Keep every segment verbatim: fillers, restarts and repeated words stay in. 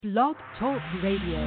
Blog Talk Radio.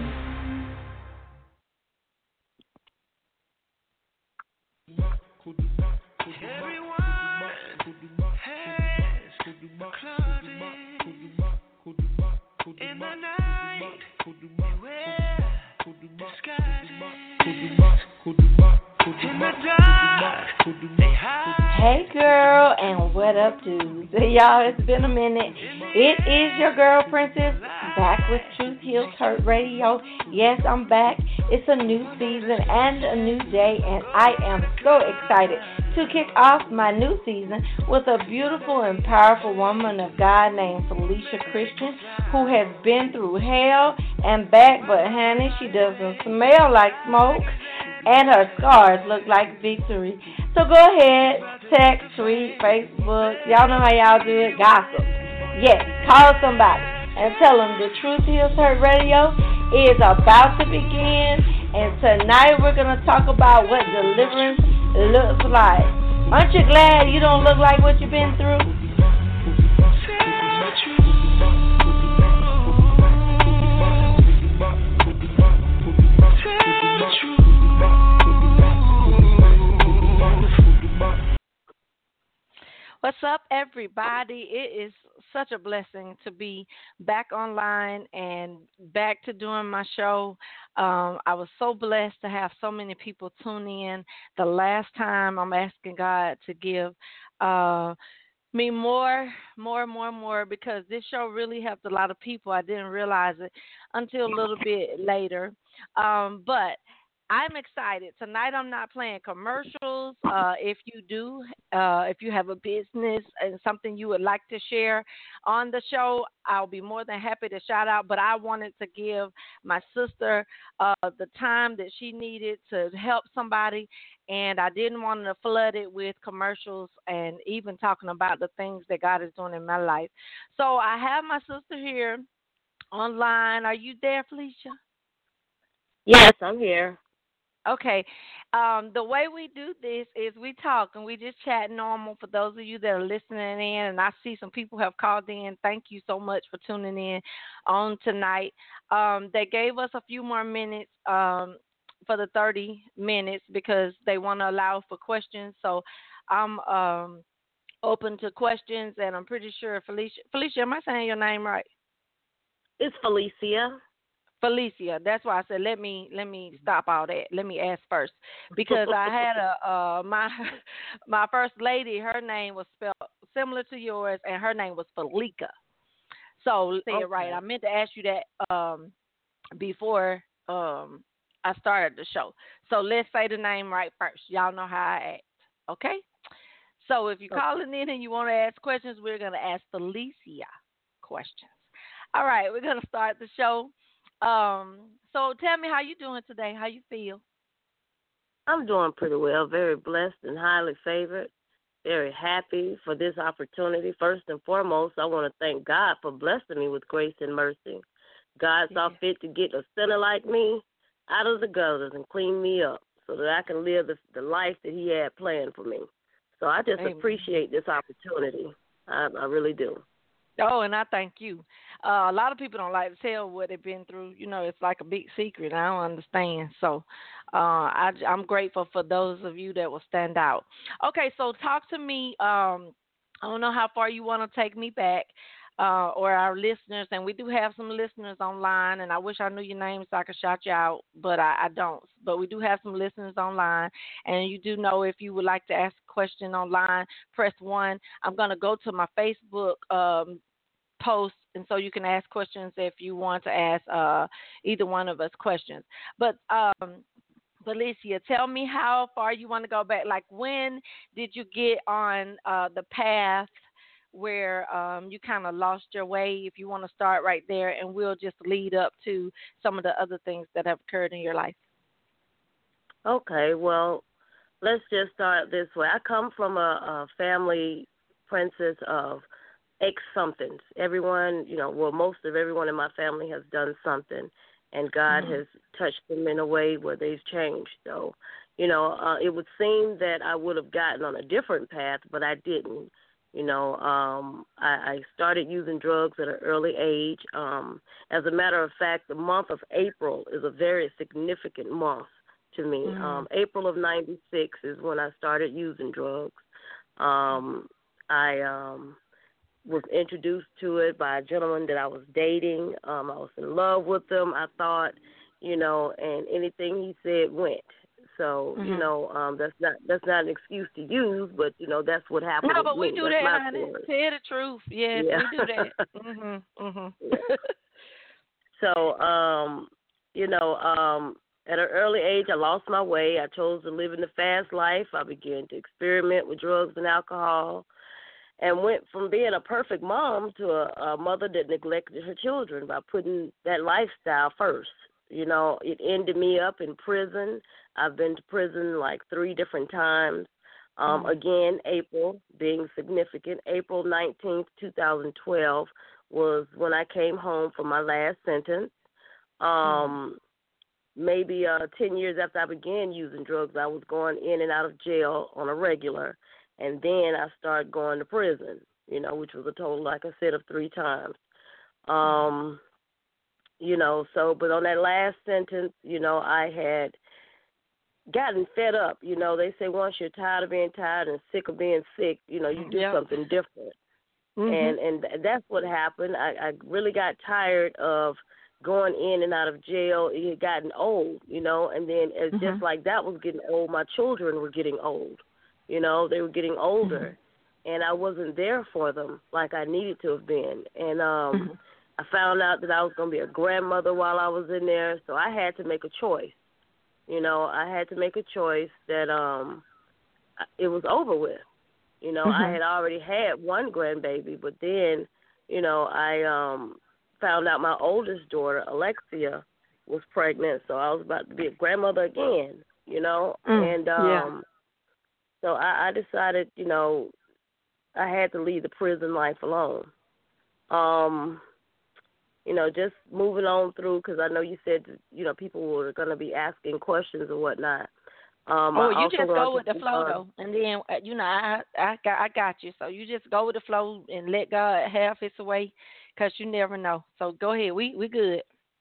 In the night, beware, disguising. In the dark, they hide. Hey girl, and what up, dudes? Y'all, it's been a minute. It is your girl, Princess, back with Truth Heals Hurt Radio. Yes, I'm back. It's a new season and a new day, and I am so excited to kick off my new season with a beautiful and powerful woman of God named Felicia Christian, who has been through hell and back, but honey, she doesn't smell like smoke, and her scars look like victory. So go ahead, text, tweet, Facebook, y'all know how y'all do it, gossip. Yes, call somebody and tell them the Truth Heals Hurt Radio is about to begin, and tonight we're going to talk about what deliverance looks like. Aren't you glad you don't look like what you've been through? What's up, everybody? It is such a blessing to be back online and back to doing my show. Um, I was so blessed to have so many people tune in. The last time, I'm asking God to give uh, me more, more, more, more, because this show really helped a lot of people. I didn't realize it until a little bit later. Um, but I'm excited. Tonight I'm not playing commercials. Uh, if you do, uh, if you have a business and something you would like to share on the show, I'll be more than happy to shout out. But I wanted to give my sister uh, the time that she needed to help somebody, and I didn't want to flood it with commercials and even talking about the things that God is doing in my life. So I have my sister here online. Are you there, Felicia? Yes, I'm here. Okay. Um, the way we do this is we talk and we just chat normal for those of you that are listening in. And I see some people have called in. Thank you so much for tuning in on tonight. Um, they gave us a few more minutes um, for the thirty minutes because they want to allow for questions. So I'm um, open to questions, and I'm pretty sure Felicia. Felicia, am I saying your name right? It's Felicia. Felicia, that's why I said let me let me stop all that. Let me ask first, because I had a uh, my my first lady. Her name was spelled similar to yours, and her name was Felica. So say Okay. it right. I meant to ask you that um, before um, I started the show. So let's say the name right first. Y'all know how I act, okay? So if you're Okay. calling in and you want to ask questions, we're gonna ask Felicia questions. All right, we're gonna start the show. Um, so tell me how you doing today. How you feel? I'm doing pretty well, very blessed and highly favored, very happy for this opportunity. First and foremost, I want to thank God for blessing me with grace and mercy. God saw Yeah. fit to get a sinner like me out of the gutters and clean me up so that I can live the, the life that he had planned for me. So I just Amen. appreciate this opportunity. I, I really do. Oh, and I thank you. Uh, a lot of people don't like to tell what they've been through. You know, it's like a big secret. I don't understand. So uh, I, I'm grateful for those of you that will stand out. Okay, so talk to me. Um, I don't know how far you want to take me back, uh, or our listeners. And we do have some listeners online, and I wish I knew your name so I could shout you out, but I, I don't. But we do have some listeners online, and you do know if you would like to ask a question online, press one. I'm going to go to my Facebook um, post, and so you can ask questions if you want to ask uh, either one of us questions. But um, Felicia, tell me how far you want to go back. Like, when did you get on uh, the path where um, you kind of lost your way? If you want to start right there, and we'll just lead up to some of the other things that have occurred in your life. Okay, well, let's just start this way. I come from a, a family, Princess, of ex-somethings. Everyone, you know, well, most of everyone in my family has done something, and God Mm-hmm. has touched them in a way where they've changed. So, you know, uh, it would seem that I would have gotten on a different path, but I didn't. You know, um, I, I started using drugs at an early age. Um, as a matter of fact, the month of April is a very significant month to me. Mm. Um, April of ninety-six is when I started using drugs. Um, I um, was introduced to it by a gentleman that I was dating. Um, I was in love with him, I thought, you know, and anything he said went. So, Mm-hmm. you know, um, that's not that's not an excuse to use, but, you know, that's what happened No, with but we me. do That's that, my honey. story. Tell the truth. Yes, Yeah. we do that. mhm, mhm. Yeah. So, um, you know, um, at an early age, I lost my way. I chose to live in the fast life. I began to experiment with drugs and alcohol, and went from being a perfect mom to a, a mother that neglected her children by putting that lifestyle first. You know, it ended me up in prison. I've been to prison like three different times. Um, Mm. Again, April being significant. April nineteenth, twenty twelve was when I came home from my last sentence. Um, mm. Maybe uh, ten years after I began using drugs, I was going in and out of jail on a regular. And then I started going to prison, you know, which was a total, like I said, of three times. Um, you know, so, but on that last sentence, you know, I had gotten fed up. You know, they say once you're tired of being tired and sick of being sick, you know, you do Yep. something different. Mm-hmm. And and that's what happened. I, I really got tired of going in and out of jail. It had gotten old, you know, and then it's Mm-hmm. just like that was getting old, my children were getting old. You know, they were getting older, mm-hmm. and I wasn't there for them like I needed to have been. And um, mm-hmm. I found out that I was going to be a grandmother while I was in there, so I had to make a choice. You know, I had to make a choice that um, it was over with. You know, mm-hmm. I had already had one grandbaby, but then, you know, I um, found out my oldest daughter, Alexia, was pregnant, so I was about to be a grandmother again, you know, Mm, and um, yeah. so I, I decided, you know, I had to leave the prison life alone. Um, you know, just moving on through, because I know you said, you know, people were going to be asking questions and whatnot. Um, oh, I you also just go with to, the flow, uh, though, and then uh, you know I I got I got you. So you just go with the flow and let God have His way, because you never know. So go ahead, we we good.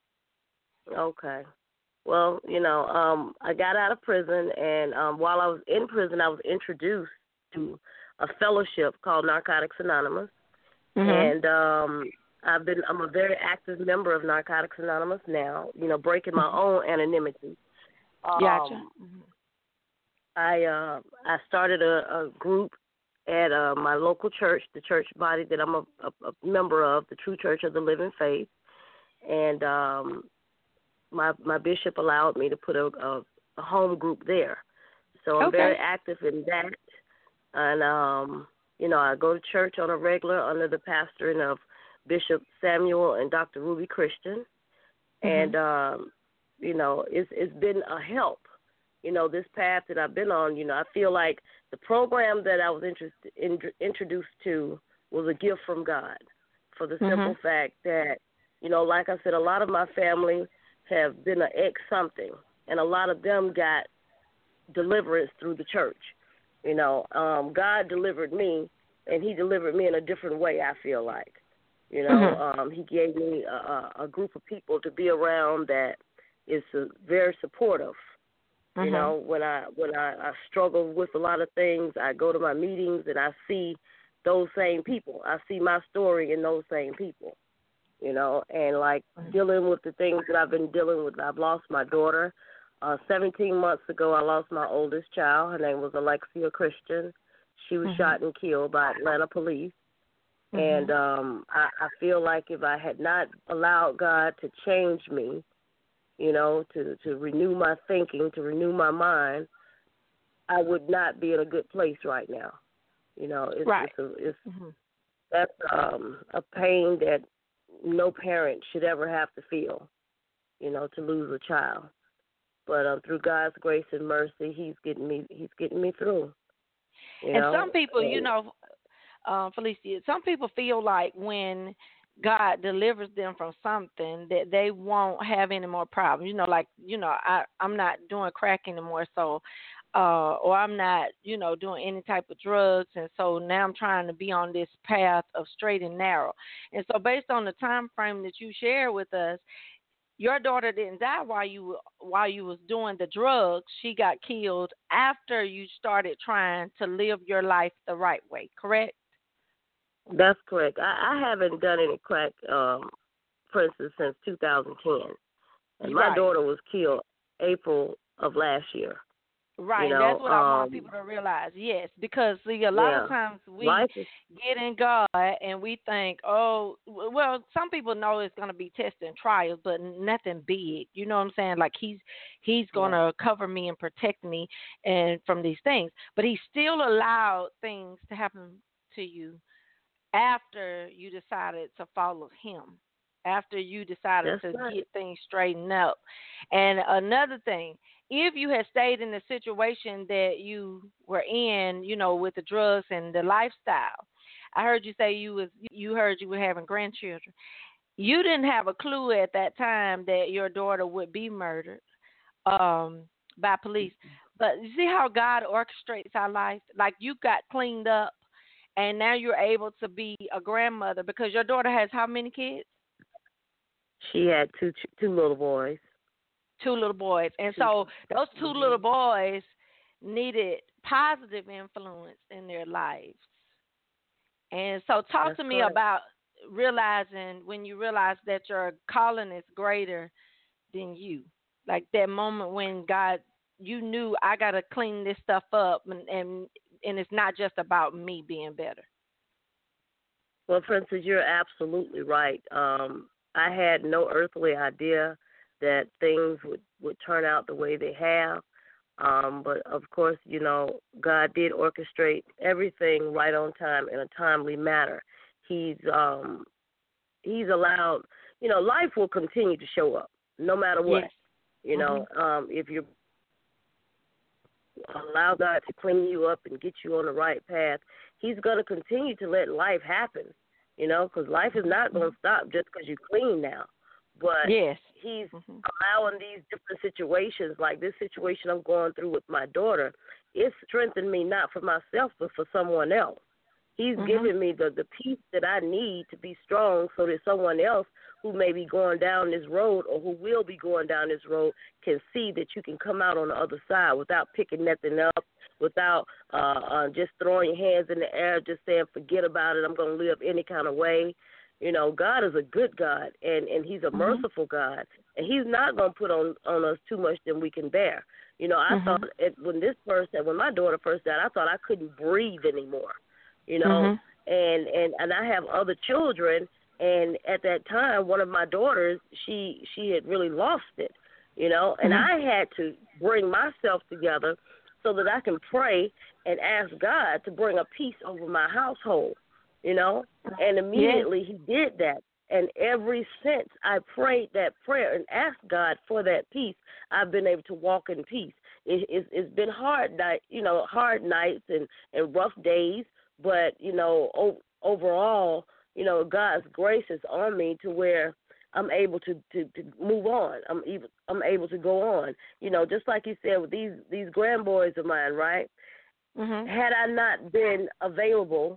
Okay. Well, you know, um, I got out of prison, and um, while I was in prison, I was introduced to a fellowship called Narcotics Anonymous, Mm-hmm. and um, I've been I'm a very active member of Narcotics Anonymous now. You know, breaking my own anonymity. Um, Gotcha. Mm-hmm. I uh, I started a, a group at uh, my local church, the church body that I'm a, a, a member of, the True Church of the Living Faith, and um, my my bishop allowed me to put a, a, a home group there. So I'm okay. very active in that, and um, you know, I go to church on a regular under the pastoring of Bishop Samuel and Doctor Ruby Christian, Mm-hmm. and um, you know, it's it's been a help. You know, this path that I've been on, you know, I feel like the program that I was interested in, introduced to was a gift from God, for the simple Mm-hmm. fact that, you know, like I said, a lot of my family have been an ex-something, and a lot of them got deliverance through the church. You know, um, God delivered me, and he delivered me in a different way, I feel like. You know, Mm-hmm. um, he gave me a, a group of people to be around that is uh, very supportive. You Mm-hmm. know, when I when I, I struggle with a lot of things, I go to my meetings and I see those same people. I see my story in those same people. You know, and like Mm-hmm. dealing with the things that I've been dealing with. I've lost my daughter. Uh, seventeen months ago, I lost my oldest child. Her name was Alexia Christian. She was Mm-hmm. shot and killed by Atlanta police. Mm-hmm. And um, I, I feel like if I had not allowed God to change me, you know, to, to renew my thinking, to renew my mind, I would not be in a good place right now. You know, it's, right. it's, a, it's Mm-hmm. that's um, a pain that no parent should ever have to feel, you know, to lose a child. But um, through God's grace and mercy, He's getting me. He's getting me through. You And know? some people, and, you know, uh, Felicia, some people feel like when God delivers them from something that they won't have any more problems. You know, like, you know, I, I'm not doing crack anymore, so uh, or I'm not, you know, doing any type of drugs, and so now I'm trying to be on this path of straight and narrow. And so, based on the time frame that you share with us, your daughter didn't die while you while you was doing the drugs. She got killed after you started trying to live your life the right way. Correct? That's correct. I, I haven't done any crack, um, for instance, since two thousand ten, and my Right. daughter was killed April of last year. Right, You know, that's what I want um, people to realize. Yes, because see, a lot yeah, of times we life is get in God and we think, oh, w- well, some people know it's going to be tests and trials, but nothing big. You know what I'm saying? Like he's he's going yeah. to cover me and protect me and from these things, but he still allowed things to happen to you after you decided to follow him, after you decided That's to right. get things straightened up. And another thing, if you had stayed in the situation that you were in, you know, with the drugs and the lifestyle, I heard you say you was you heard you were having grandchildren. You didn't have a clue at that time that your daughter would be murdered um, by police. But you see how God orchestrates our life? Like you got cleaned up, and now you're able to be a grandmother because your daughter has how many kids? She had two ch- two little boys. Two little boys. And Two. so those two Mhm. little boys needed positive influence in their lives. And so talk That's to me correct. about realizing when you realize that your calling is greater than you. Like that moment when God, you knew I got to clean this stuff up, and, and and it's not just about me being better. Well, Princess, you're absolutely right. Um, I had no earthly idea that things would, would turn out the way they have. Um, but, of course, you know, God did orchestrate everything right on time in a timely manner. He's um, he's allowed, you know, life will continue to show up no matter what. Yes. You know, um, if you allow God to clean you up and get you on the right path, he's going to continue to let life happen, you know, because life is not going to stop just because you clean now. But Yes. he's Mhm. allowing these different situations, like this situation I'm going through with my daughter, it's strengthened me not for myself but for someone else. He's Mhm. giving me the, the peace that I need to be strong so that someone else who may be going down this road or who will be going down this road can see that you can come out on the other side without picking nothing up, without uh, uh, just throwing your hands in the air, just saying, forget about it, I'm going to live any kind of way. You know, God is a good God, and, and he's a Mhm. merciful God, and he's not going to put on, on us too much than we can bear. You know, I Mhm. thought it, when this person, when my daughter first died, I thought I couldn't breathe anymore. You know, Mhm. and, and, and I have other children, and at that time, one of my daughters, she she had really lost it, you know, and Mhm. I had to bring myself together so that I can pray and ask God to bring a peace over my household, you know, and immediately he did that. And ever since I prayed that prayer and asked God for that peace, I've been able to walk in peace. It, it's, it's been hard night, you know, hard nights and, and rough days, but, you know, o- overall, you know, God's grace is on me to where I'm able to, to, to move on. I'm even, I'm able to go on. You know, just like you said with these these grandboys of mine, right? Mhm. Had I not been available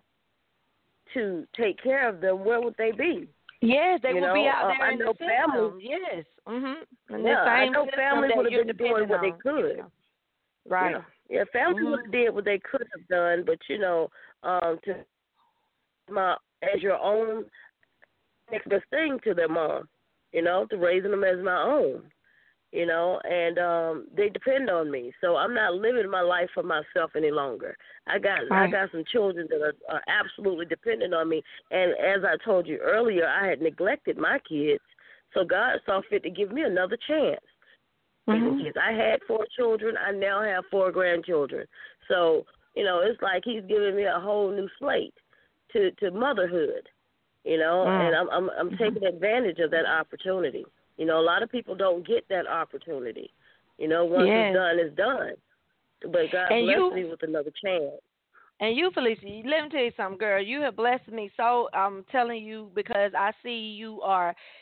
to take care of them, where would they be? Yes, they You will be know, out uh, there I in the know system. families- Yes. Mhm. In Yeah, the I same know system families that would have you're been doing depending what they on. could. Yeah. Right. Yeah, yeah. Families Mhm. would have did what they could have done, but you know, um, to my as your own next best thing to their mom, you know, to raising them as my own, you know, and um, they depend on me. So I'm not living my life for myself any longer. I got I Right. got some children that are, are absolutely dependent on me. And as I told you earlier, I had neglected my kids, so God saw fit to give me another chance. Mhm. Kids. I had four children. I now have four grandchildren. So, you know, it's like he's giving me a whole new slate to, to motherhood, you know, Mm. and I'm I'm I'm taking advantage of that opportunity. You know, a lot of people don't get that opportunity. You know, once Yes. it's done, it's done. But God And blessed you- me with another chance. And you, Felicia, let me tell you something, girl. You have blessed me so. I'm telling you because I see you are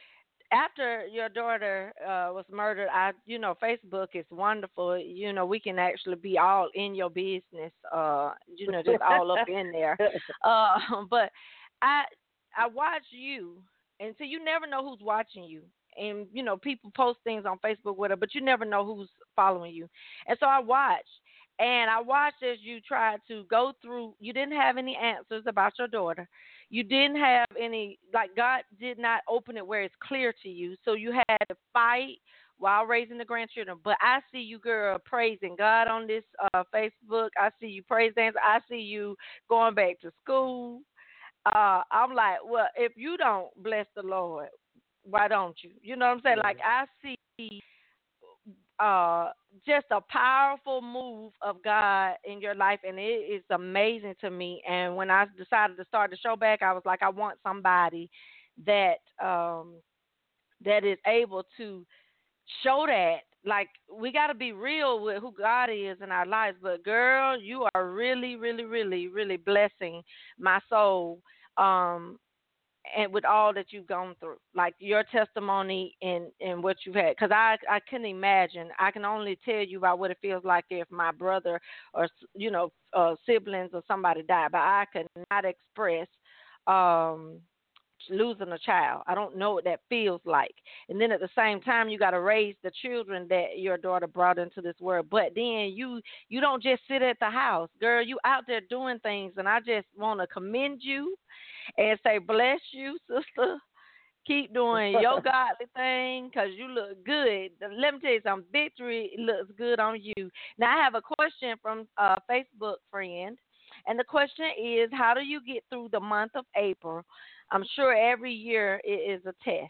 after your daughter uh, was murdered, I, you know, Facebook is wonderful. You know, we can actually be all in your business. Uh, you know, just all up in there. Uh, but I, I watch you, and so you never know who's watching you. And you know, people post things on Facebook with her, but you never know who's following you. And so I watched, and I watched as you tried to go through. You didn't have any answers about your daughter. You didn't have any, like God did not open it where it's clear to you. So you had to fight while raising the grandchildren. But I see you, girl, praising God on this uh, Facebook. I see you praise dance. I see you going back to school. Uh, I'm like, well, if you don't bless the Lord, why don't you? You know what I'm saying? Like, I see uh, just a powerful move of God in your life, and it is amazing to me. And when I decided to start the show back, I was like, I want somebody that um, that is able to show that. Like, we got to be real with who God is in our lives. But, girl, you are really, really, really, really blessing my soul. Um, and with all that you've gone through, like your testimony and, and what you've had, because I, I couldn't imagine. I can only tell you about what it feels like if my brother or, you know, uh, siblings or somebody died, but I could not express um, losing a child. I don't know what that feels like. And then at the same time, you got to raise the children that your daughter brought into this world. But then you, you don't just sit at the house. Girl, you out there doing things, and I just want to commend you and say, bless you, sister. Keep doing your godly thing because you look good. Let me tell you something. Victory looks good on you. Now, I have a question from a Facebook friend, and the question is, how do you get through the month of April? I'm sure every year it is a test.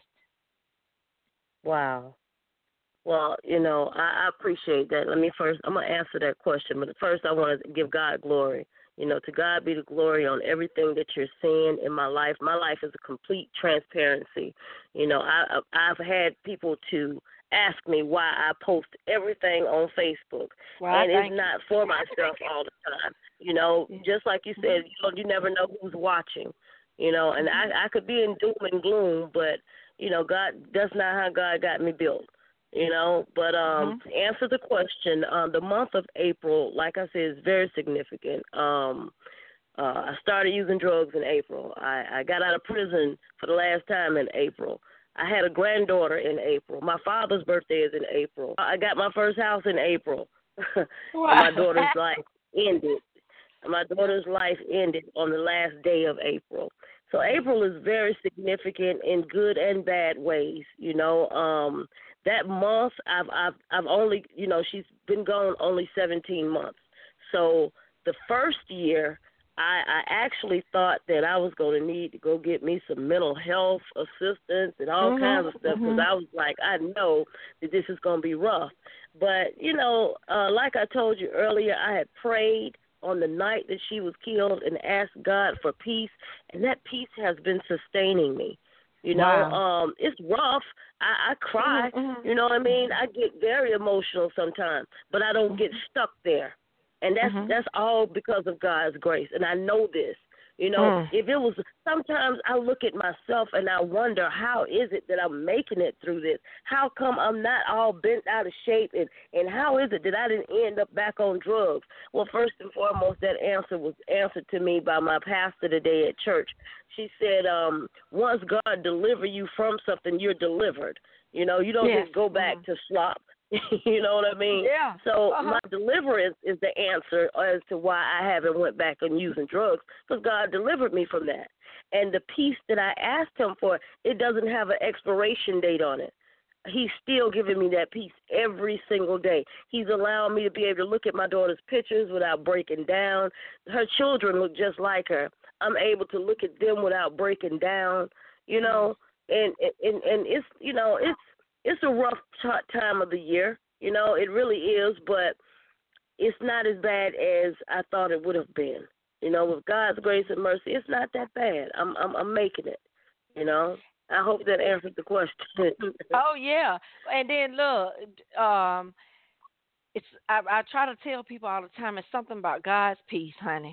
Wow. Well, you know, I, I appreciate that. Let me first, I'm going to answer that question, but first I want to give God glory. You know, to God be the glory on everything that you're seeing in my life. My life is a complete transparency. You know, I, I've had people to ask me why I post everything on Facebook, well, and it's not for myself all the time. You know, just like you said, you know, you never know who's watching. You know, and I, I could be in doom and gloom, but, you know, God, that's not how God got me built. You know, but um, mm-hmm. to answer the question, um, the month of April, like I said, is very significant. Um, uh, I started using drugs in April. I, I got out of prison for the last time in April. I had a granddaughter in April. My father's birthday is in April. I got my first house in April. Wow. And my daughter's life ended. My daughter's life ended on the last day of April. So April is very significant in good and bad ways. You know, um, that month I've I've I've only you know she's been gone only seventeen months. So the first year I, I actually thought that I was going to need to go get me some mental health assistance and all mm-hmm. kinds of stuff because mm-hmm. I was like, I know that this is going to be rough. But you know, uh, like I told you earlier, I had prayed on the night that she was killed and asked God for peace, and that peace has been sustaining me. You know, wow. um, it's rough. I, I cry. Mm-hmm. You know what I mean? I get very emotional sometimes, but I don't get stuck there. And that's mm-hmm. that's all because of God's grace. And I know this. You know, mm. if it was, sometimes I look at myself and I wonder, how is it that I'm making it through this? How come I'm not all bent out of shape? And, and how is it that I didn't end up back on drugs? Well, first and foremost, that answer was answered to me by my pastor today at church. She said, um, once God deliver you from something, you're delivered. You know, you don't yes. just go back mm. to slop. You know what I mean? Yeah. So uh-huh. my deliverance is the answer as to why I haven't went back on using drugs, because God delivered me from that. And the peace that I asked him for, it doesn't have an expiration date on it. He's still giving me that peace every single day. He's allowing me to be able to look at my daughter's pictures without breaking down. Her children look just like her. I'm able to look at them without breaking down, you know, and and, and it's, you know, it's, It's a rough t- time of the year, you know, it really is, but it's not as bad as I thought it would have been. You know, with God's grace and mercy, it's not that bad. I'm I'm, I'm making it, you know. I hope that answered the question. Oh, yeah. And then, look, um, it's I, I try to tell people all the time, it's something about God's peace, honey.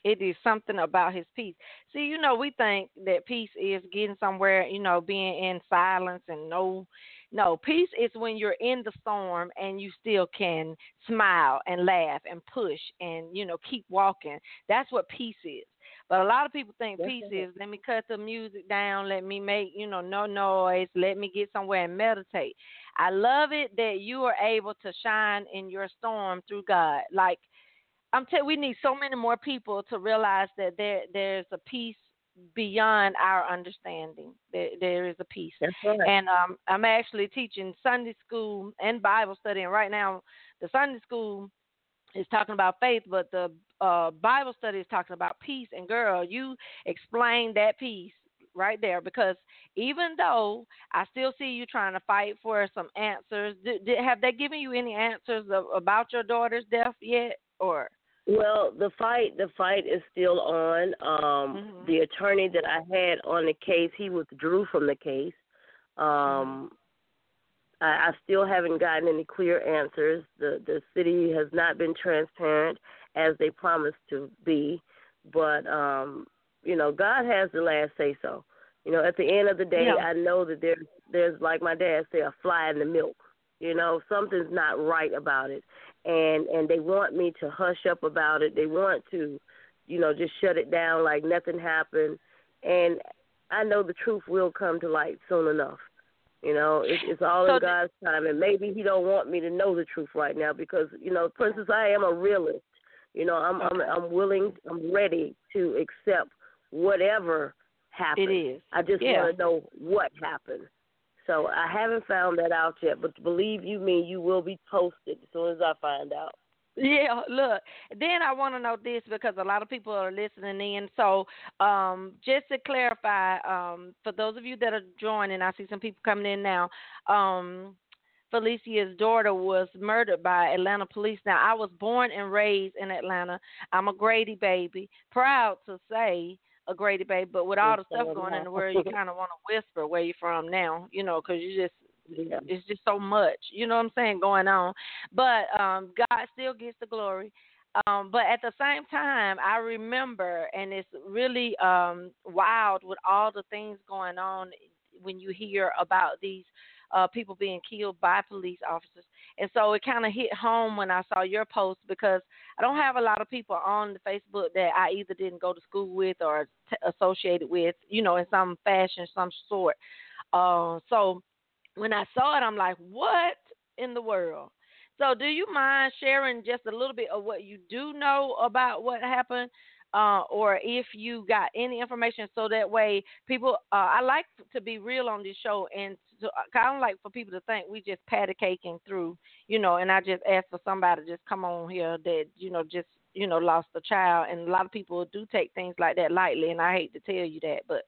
It is something about his peace. See, you know, we think that peace is getting somewhere, you know, being in silence and no, no. Peace is when you're in the storm and you still can smile and laugh and push and, you know, keep walking. That's what peace is. But a lot of people think That's peace it. is let me cut the music down, let me make, you know, no noise, let me get somewhere and meditate. I love it that you are able to shine in your storm through God. Like, I'm telling, we need so many more people to realize that there there's a peace beyond our understanding. There there is a peace, That's right. and um, I'm actually teaching Sunday school and Bible study. And right now, the Sunday school is talking about faith, but the uh, Bible study is talking about peace. And girl, you explained that peace right there, because even though I still see you trying to fight for some answers, did, did, have they given you any answers of, about your daughter's death yet, or? Well, the fight the fight is still on. Um, Mm-hmm. The attorney that I had on the case, he withdrew from the case. Um, I, I still haven't gotten any clear answers. The the city has not been transparent as they promised to be, but um, you know, God has the last say so. You know, at the end of the day, Yeah. I know that there's there's like my dad said, a fly in the milk. You know, something's not right about it. And and they want me to hush up about it. They want to, you know, just shut it down like nothing happened. And I know the truth will come to light soon enough. You know, it, it's all So in th- God's time. And maybe He don't want me to know the truth right now because, you know, Princess, I am a realist. You know, I'm Okay. I'm I'm willing, I'm ready to accept whatever happens. It is. I just Yeah. want to know what happened. So I haven't found that out yet, but believe you me, you will be posted as soon as I find out. Yeah, look. Then I want to know this because a lot of people are listening in. So, um, just to clarify, um, for those of you that are joining, I see some people coming in now. Um, Felicia's daughter was murdered by Atlanta police. Now, I was born and raised in Atlanta. I'm a Grady baby. Proud to say a Grady baby, but with all the stuff going in the world, you kind of want to whisper where you're from now, you know, because you just Yeah. it's just so much, you know what I'm saying, going on. But um, God still gets the glory. Um, but at the same time, I remember, and it's really um, wild with all the things going on when you hear about these uh, people being killed by police officers. And so it kind of hit home when I saw your post because I don't have a lot of people on the Facebook that I either didn't go to school with or t- associated with, you know, in some fashion, some sort. Uh, so when I saw it, I'm like, what in the world? So do you mind sharing just a little bit of what you do know about what happened, uh, or if you got any information so that way people, uh, I like to be real on this show, and to, I don't like for people to think we just patty caking through, you know, and I just ask for somebody to just come on here that, you know, just, you know, lost a child, and a lot of people do take things like that lightly, and I hate to tell you that, but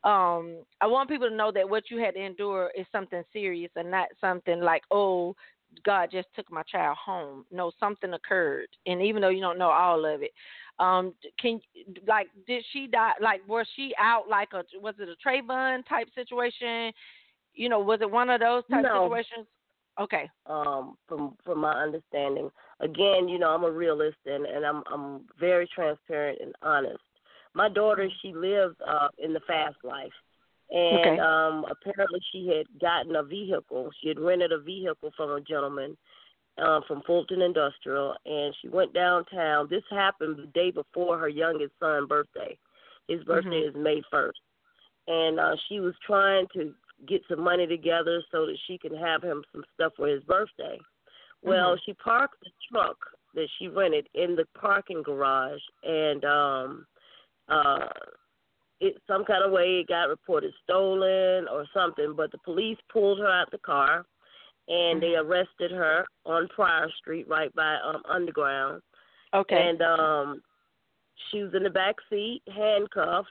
um, I want people to know that what you had to endure is something serious and not something like, oh, God just took my child home. No, something occurred, and even though you don't know all of it, um, can like did she die? Like was she out like a was it a Trayvon type situation? You know, was it one of those type No. situations? Okay. Um, from from my understanding, again, you know, I'm a realist and, and I'm I'm very transparent and honest. My daughter, she lives uh, in the fast life, and Okay. um, apparently she had gotten a vehicle. She had rented a vehicle from a gentleman um, from Fulton Industrial, and she went downtown. This happened the day before her youngest son's birthday. His birthday Mhm. is May first, and uh, she was trying to get some money together so that she can have him some stuff for his birthday. Well, Mhm. she parked the truck that she rented in the parking garage, and um, uh, it some kind of way it got reported stolen or something. But the police pulled her out the car, and they Mhm. arrested her on Pryor Street, right by um, Underground. Okay. And um, she was in the back seat, handcuffed.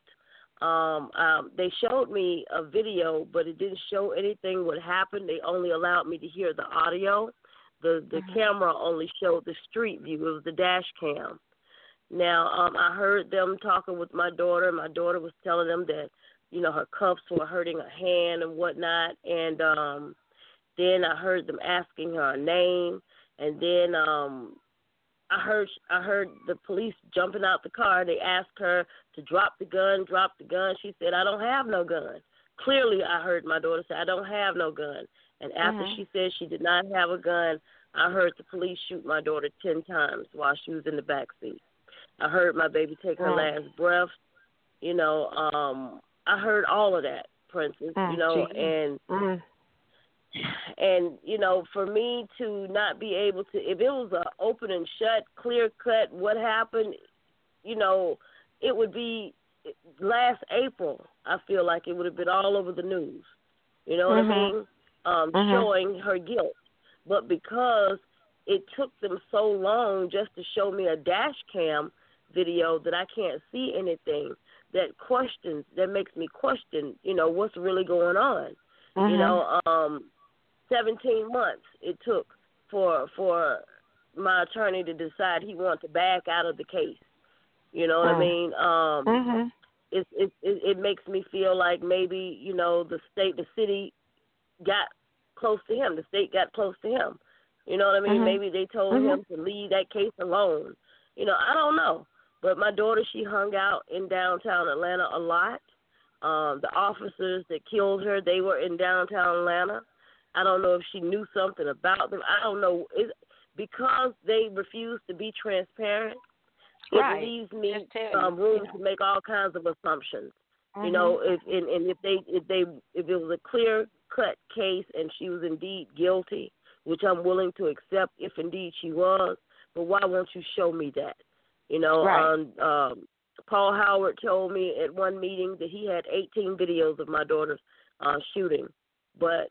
Um, um, they showed me a video, but it didn't show anything what happened. They only allowed me to hear the audio. The the Mhm. camera only showed the street view. It was the dash cam. Now, um, I heard them talking with my daughter. My daughter was telling them that, you know, her cuffs were hurting her hand and whatnot. And um, then I heard them asking her a name. And then um, I heard I heard the police jumping out the car. They asked her to drop the gun, drop the gun. She said, I don't have no gun. Clearly, I heard my daughter say, I don't have no gun. And after Mhm. she said she did not have a gun, I heard the police shoot my daughter ten times while she was in the back seat. I heard my baby take her Mm. last breath. You know, um, I heard all of that, Princess. Mm, you know, Jesus. and Mm. and you know, for me to not be able to, if it was a open and shut, clear cut, what happened, you know, it would be last April. I feel like it would have been all over the news. You know what Mhm. I mean? Um, Mhm. Showing her guilt, but because it took them so long just to show me a dash cam video that I can't see anything, that questions that makes me question, you know, what's really going on. Mhm. You know, um, seventeen months it took for for my attorney to decide he wanted to back out of the case. You know what I Mm. mean? Um, Mhm. it, it it it makes me feel like maybe, you know, the state, the city got close to him. The state got close to him. You know what I mean? Mhm. Maybe they told Mhm. him to leave that case alone. You know, I don't know. But my daughter, she hung out in downtown Atlanta a lot. Um, the officers that killed her, they were in downtown Atlanta. I don't know if she knew something about them. I don't know. It, because they refuse to be transparent, it Right. leaves me Just tell you, um, room you to know. make all kinds of assumptions. Mhm. You know, if and, and if they if they if it was a clear cut case and she was indeed guilty, which I'm willing to accept if indeed she was, but why won't you show me that? You know, Right. um, um, Paul Howard told me at one meeting that he had eighteen videos of my daughter's uh, shooting, but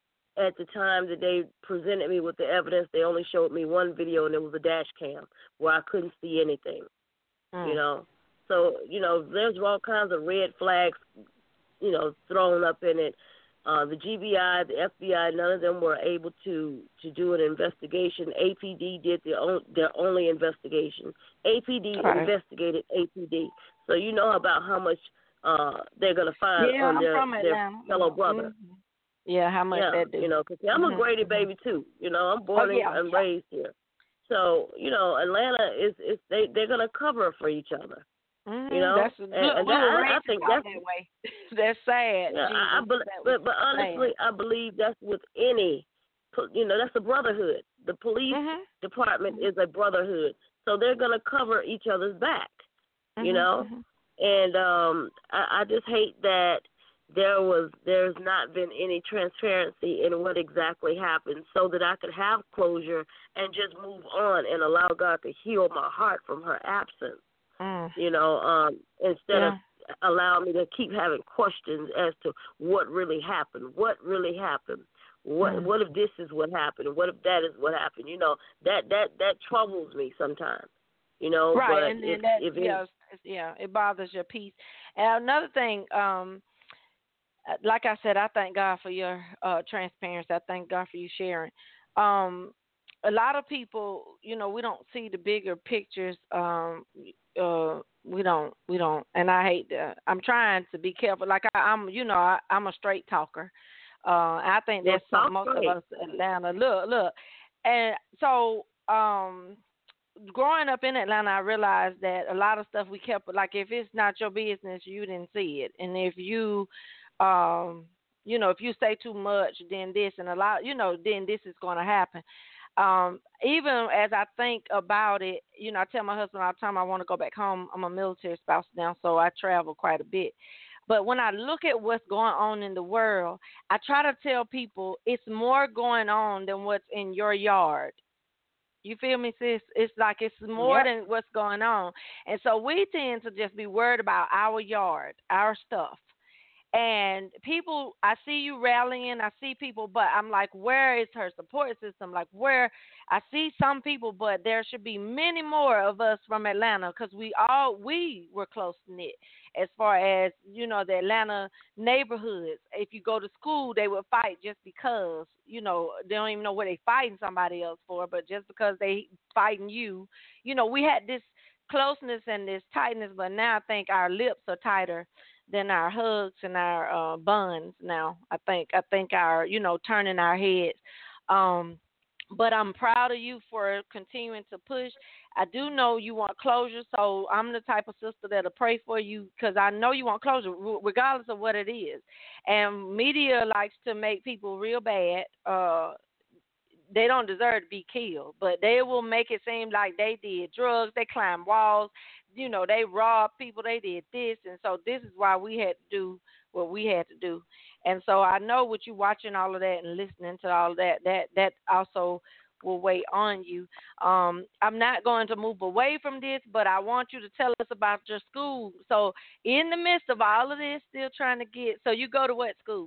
at the time that they presented me with the evidence, they only showed me one video, and it was a dash cam where I couldn't see anything. Mm. You know, so you know, there's all kinds of red flags, you know, thrown up in it. Uh, the G B I, the F B I, none of them were able to, to do an investigation. A P D did their, own, their only investigation. A P D Right. investigated A P D. So you know about how much uh, they're going to find Yeah, on I'm their, from their Atlanta. fellow brother. Mhm. Yeah, how much Yeah, that do? you know, because I'm Mhm. a Grady baby too. You know, I'm born Oh, yeah, and yeah. raised here. So, you know, Atlanta is, is they, they're going to cover for each other. Mhm. You know, That's and, look, and we that, were I, I raised to think talk that's that way. That's sad. yeah, I, I Jesus, bel that was but but honestly, sad. I believe that's with any, po- you know, that's a brotherhood. The police Mhm. department is a brotherhood, so they're gonna cover each other's back, you Mhm. know. Mhm. And um, I, I just hate that there was there's not been any transparency in what exactly happened, so that I could have closure and just move on and allow God to heal my heart from her absence. Mm. You know, um, instead Yeah. of allow me to keep having questions as to what really happened, what really happened, what Mm. what if this is what happened, what if that is what happened. You know, that that that troubles me sometimes. You know, Right, but and if then that if it, yeah, it's- yeah, it bothers your peace. And another thing, um, uh, like I said, I thank God for your uh, transparency. I thank God for you sharing. Um, a lot of people, you know, we don't see the bigger pictures. Um, uh, we don't, we don't, and I hate that. I'm trying to be careful. Like I, I'm, you know, I, I'm a straight talker. Uh, I think you know, that's something talk most of right. us in Atlanta. Look, look, and so um, growing up in Atlanta, I realized that a lot of stuff we kept, like if it's not your business, you didn't see it, and if you, um, you know, if you say too much, then this, and a lot, you know, then this is going to happen. Um, even as I think about it, you know, I tell my husband all the time I want to go back home. I'm a military spouse now, so I travel quite a bit. But when I look at what's going on in the world, I try to tell people it's more going on than what's in your yard. You feel me, sis? It's like it's more Yep. than what's going on. And so we tend to just be worried about our yard, our stuff. And people, I see you rallying, I see people, but I'm like, where is her support system? Like, where I see some people, but there should be many more of us from Atlanta because we all, we were close knit as far as, you know, the Atlanta neighborhoods. If you go to school, they would fight just because, you know, they don't even know what they fighting somebody else for, but just because they fighting you, you know, we had this closeness and this tightness, but now I think our lips are tighter than our hugs and our uh, buns now. I think I think our, you know, turning our heads. Um, but I'm proud of you for continuing to push. I do know you want closure, so I'm the type of sister that'll pray for you because I know you want closure, regardless of what it is. And media likes to make people real bad. Uh, they don't deserve to be killed, but they will make it seem like they did drugs, they climbed walls, you know, they robbed people, they did this, and so this is why we had to do what we had to do. And so I know with you watching all of that and listening to all of that, that that also will weigh on you. Um, I'm not going to move away from this, but I want you to tell us about your school. So in the midst of all of this, still trying to get, so you go to what school?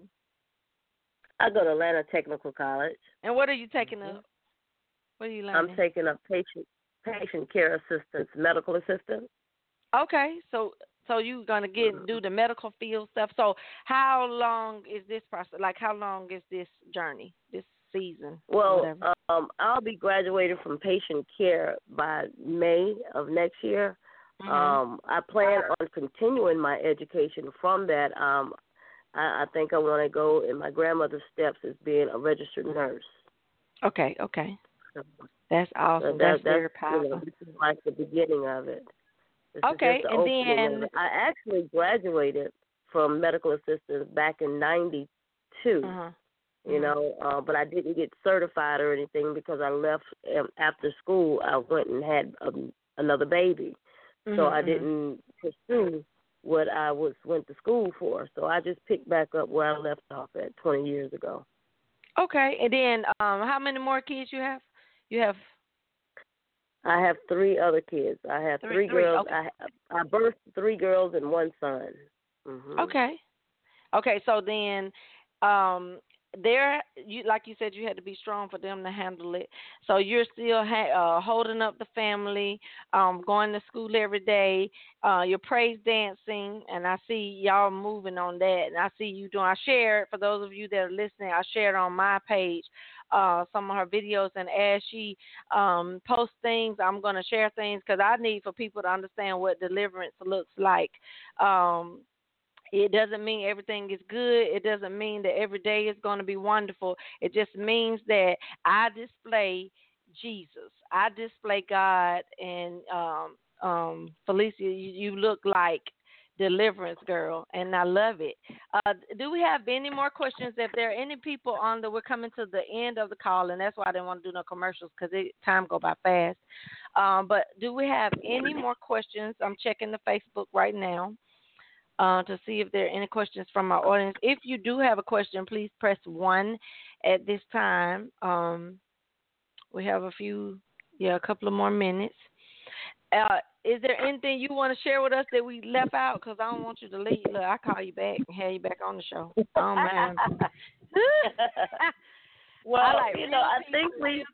I go to Atlanta Technical College. And what are you taking mm-hmm. up? What are you learning? I'm taking up patient patient care assistance, medical assistant. Okay, so so you're gonna get do the medical field stuff. So how long is this process? Like how long is this journey, this season? Well, um, I'll be graduating from patient care by May of next year. Mm-hmm. Um, I plan on continuing my education from that. Um, I, I think I want to go in my grandmother's steps as being a registered nurse. Okay, okay. That's awesome. So that, that's, that's very powerful. You know, this is like the beginning of it. This okay, the and then I actually graduated from medical assistance back in ninety-two. Uh-huh. You know, uh, but I didn't get certified or anything because I left um, after school. I went and had um, another baby, mm-hmm, so I mm-hmm. didn't pursue what I was went to school for. So I just picked back up where I left off at twenty years ago. Okay, and then um, how many more kids you have? You have. I have three other kids. I have three, three, three girls. Okay. I I birthed three girls and one son. Mm-hmm. Okay. Okay, so then, um, there, you like you said, you had to be strong for them to handle it. So you're still ha- uh, holding up the family, um, going to school every day. Uh, you're praise dancing, and I see y'all moving on that. And I see you doing. I shared for those of you that are listening. I shared on my page uh, some of her videos, and as she um, posts things, I'm going to share things because I need for people to understand what deliverance looks like. Um, It doesn't mean everything is good. It doesn't mean that every day is going to be wonderful. It just means that I display Jesus. I display God. And um, um, Felicia, you, you look like Deliverance Girl, and I love it. Uh, do we have any more questions? If there are any people on the, we're coming to the end of the call, and that's why I didn't want to do no commercials because time go by fast. Um, but do we have any more questions? I'm checking the Facebook right now. Uh, to see if there are any questions from our audience. If you do have a question, please press one at this time. Um, we have a few, yeah, a couple of more minutes. Uh, is there anything you want to share with us that we left out? Because I don't want you to leave. Look, I call you back and have you back on the show. Oh, man. well, I like you know, I think we...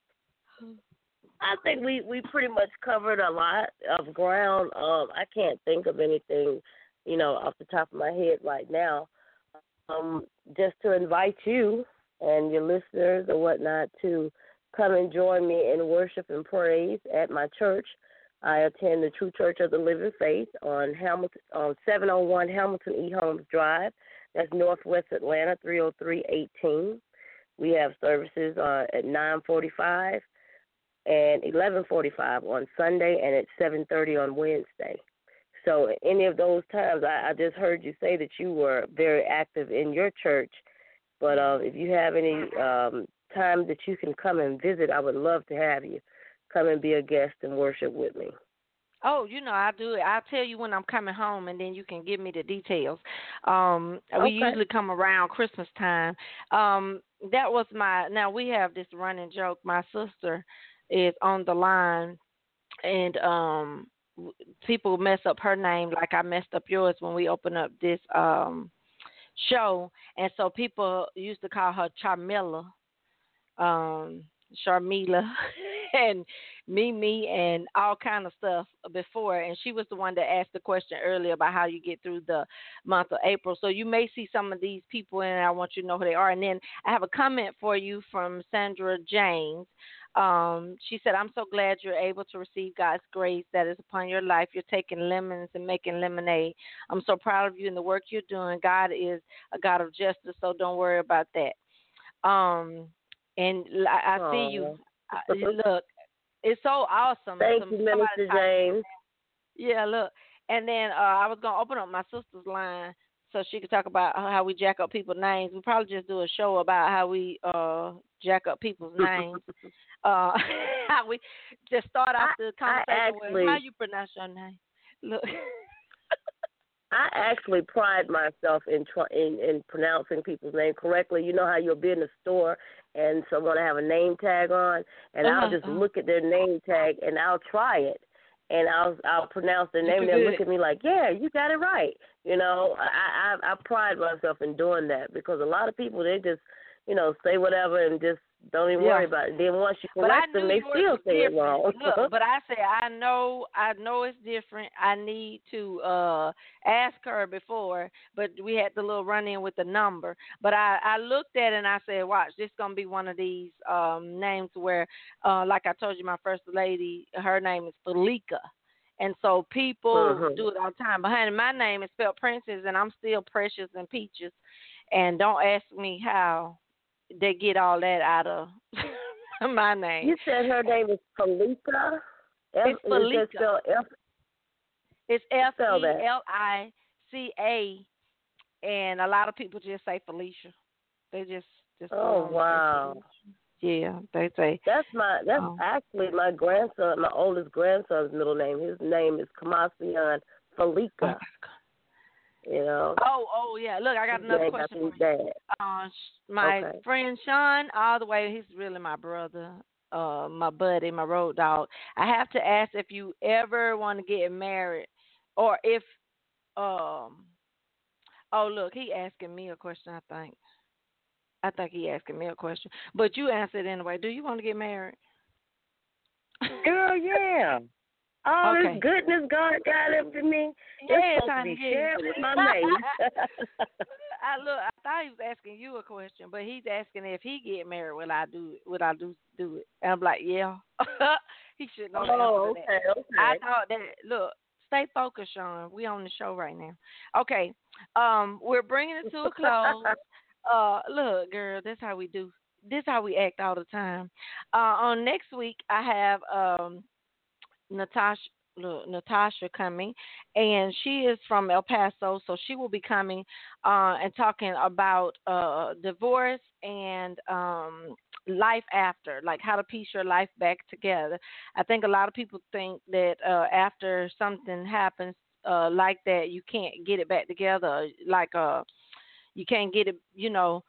I think we, we pretty much covered a lot of ground. Um, I can't think of anything, you know, off the top of my head right now. Um, just to invite you and your listeners or whatnot to come and join me in worship and praise at my church. I attend the True Church of the Living Faith on Hamilton, on seven oh one Hamilton E. Holmes Drive. That's Northwest Atlanta, three oh three eighteen. We have services uh, at nine forty-five and eleven forty-five on Sunday and at seven thirty on Wednesday. So any of those times, I, I just heard you say that you were very active in your church. But uh, if you have any um, time that you can come and visit, I would love to have you come and be a guest and worship with me. Oh, you know, I do it. I'll tell you when I'm coming home, and then you can give me the details. Um, okay. We usually come around Christmas time. Um, that was my, now we have this running joke. My sister is on the line, and um, people mess up her name like I messed up yours when we opened up this um, show. And so people used to call her Charmilla, um, Charmila, and Mimi, and all kind of stuff before. And she was the one that asked the question earlier about how you get through the month of April. So you may see some of these people, and I want you to know who they are. And then I have a comment for you from Sandra James. Um, she said, I'm so glad you're able to receive God's grace that is upon your life. You're taking lemons and making lemonade. I'm so proud of you and the work you're doing. God is a God of justice, so don't worry about that. Um, And I, I see you. I, look, it's so awesome. Thank Some, you, Minister James. Yeah, look. And then uh, I was going to open up my sister's line so she could talk about how we jack up people's names. We probably just do a show about how we uh, jack up people's names. uh, how we just start off the conversation actually, with how you pronounce your name. Look. I actually pride myself in, tr- in in pronouncing people's name correctly. You know how you'll be in the store and someone will have a name tag on, and uh-huh, I'll just uh-huh. look at their name tag and I'll try it, and I'll I'll pronounce their name. And they'll look at me like, yeah, you got it right. You know, I, I I pride myself in doing that because a lot of people, they just, you know, say whatever and just don't even yeah. worry about it. Then once you correct them, they still say it wrong. Look, but I say I know, I know it's different. I need to uh ask her before, but we had the little run in with the number. But I, I looked at it and I said, watch, this is gonna be one of these um names where, uh, like I told you, my first lady, her name is Felika. And so people mm-hmm. do it all the time. Behind my name is spelled Princess, and I'm still Precious and Peaches. And don't ask me how they get all that out of my name. You said her name is Felika? F- it's Felika. F- it's F E L I C A, and a lot of people just say Felicia. They just, just oh, wow. Yeah, they say. That's my. That's um, actually my grandson, my oldest grandson's middle name. His name is Kamasian Felika. You know. Oh, oh yeah. Look, I got another question for you. Uh, my okay. friend Sean, all the way, he's really my brother, uh, my buddy, my road dog. I have to ask if you ever want to get married, or if, um, oh look, he asking me a question. I think, I think he asking me a question, but you answered anyway. Do you want to get married? Girl, yeah. All okay. this goodness God got up to me, yeah, it's supposed to be shared with my mate. I look, I thought he was asking you a question, but he's asking if he get married, will I do it? Would I do do it? And I'm like, yeah. He should know. Oh, the okay, answer to that. okay. I thought that. Look, stay focused, Sean. We on the show right now. Okay, um, we're bringing it to a close. uh, look, girl, that's how we do. This how we act all the time. Uh, on next week, I have um. Natasha, Natasha coming, and she is from El Paso, so she will be coming uh, and talking about uh, divorce and um, life after, like how to piece your life back together. I think a lot of people think that uh, after something happens uh, like that, you can't get it back together, like uh, you can't get it, you know,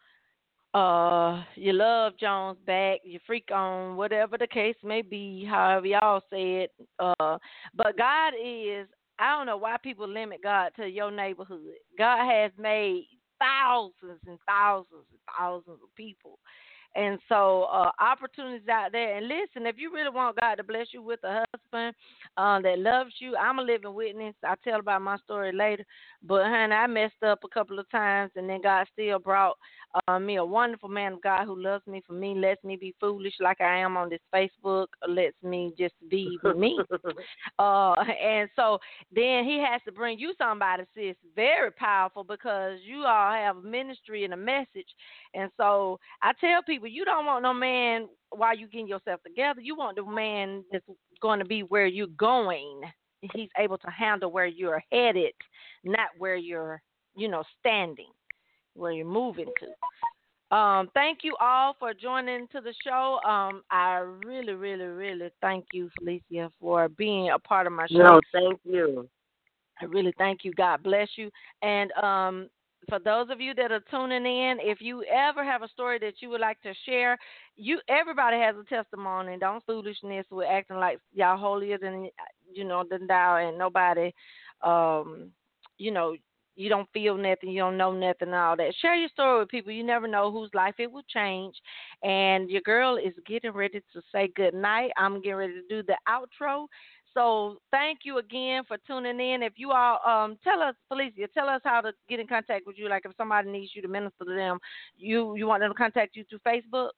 Uh, you love Jones back, you freak on, whatever the case may be, however y'all say it. Uh, but God is, I don't know why people limit God to your neighborhood. God has made thousands and thousands and thousands of people. And so uh, opportunities out there. And listen, if you really want God to bless you with a husband uh, that loves you, I'm a living witness. I'll tell about my story later. But, honey, I messed up a couple of times, and then God still brought uh, me a wonderful man of God who loves me for me, lets me be foolish like I am on this Facebook, lets me just be me. uh, and so then he has to bring you somebody, sis, very powerful, because you all have a ministry and a message. And so I tell people, you don't want no man while you getting yourself together. You want the man that's going to be where you're going. He's able to handle where you're headed, not where you're, you know, standing, where you're moving to. Um, thank you all for joining to the show. Um, I really, really, really thank you, Felicia, for being a part of my show. No, thank you. I really thank you. God bless you. And um, for those of you that are tuning in, if you ever have a story that you would like to share, you everybody has a testimony. Don't foolishness with acting like y'all holier than, you know, than thou, and nobody, um, you know, you don't feel nothing, you don't know nothing, and all that. Share your story with people. You never know whose life it will change. And your girl is getting ready to say good night. I'm getting ready to do the outro. So thank you again for tuning in. If you all, um, tell us, Felicia, tell us how to get in contact with you. Like if somebody needs you to minister to them, you, you want them to contact you through Facebook?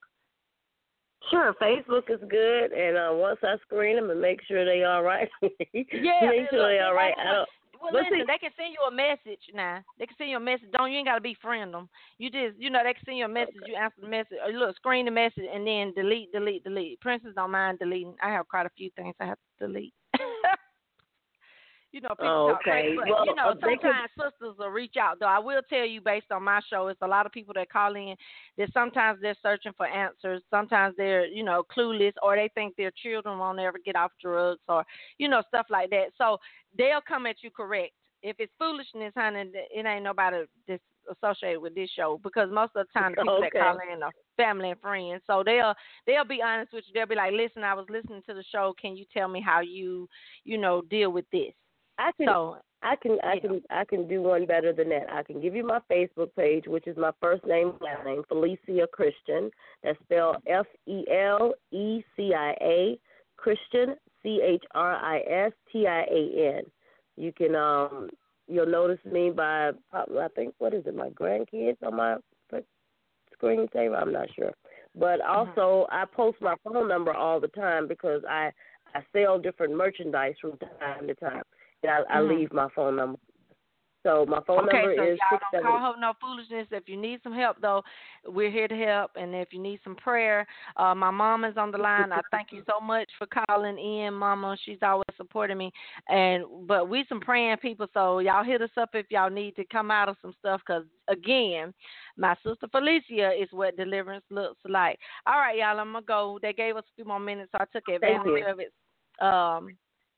Sure, Facebook is good, and uh, once I screen them and make sure they all right, yeah, make sure look, they all right. I don't. Well, But listen, see, they can send you a message now. They can send you a message. Don't you ain't gotta be friend them. You just, you know, they can send you a message. okay. You answer the message, or look, screen the message, and then delete, delete, delete. Princess don't mind deleting. I have quite a few things I have to delete. You know, people Oh, talk crazy, okay. but Well, you know, uh, they could- sometimes sisters will reach out. Though I will tell you, based on my show, it's a lot of people that call in that sometimes they're searching for answers. Sometimes they're, you know, clueless, or they think their children won't ever get off drugs, or you know, stuff like that. So they'll come at you correct. If it's foolishness, honey, it ain't nobody that's associated with this show, because most of the time the people Okay. that call in are family and friends. So they'll they'll be honest with you. They'll be like, "Listen, I was listening to the show. Can you tell me how you, you know, deal with this?" I can, So I can, I yeah. can, I can do one better than that. I can give you my Facebook page, which is my first name, last name, Felicia Christian. That's spelled F E L E C I A, Christian, C H R I S T I A N. You can, um, you'll notice me by, I think, what is it, my grandkids on my screensaver? I'm not sure. But also, I post my phone number all the time because I, I sell different merchandise from time to time. And I, I Mm-hmm. leave my phone number. So my phone okay, number so is y'all six don't seven. call her no foolishness. If you need some help, though, we're here to help. And if you need some prayer, uh, my mom is on the line. I thank you so much for calling in, Mama. She's always supporting me. And but we some praying people, so y'all hit us up if y'all need to come out of some stuff. Because again, my sister Felicia is what deliverance looks like. All right, y'all, I'm gonna go. They gave us a few more minutes, so I took advantage of it. Um.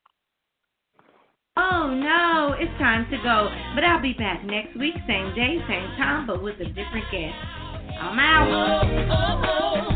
Oh no, it's time to go. But I'll be back next week, same day, same time, but with a different guest. I'm out.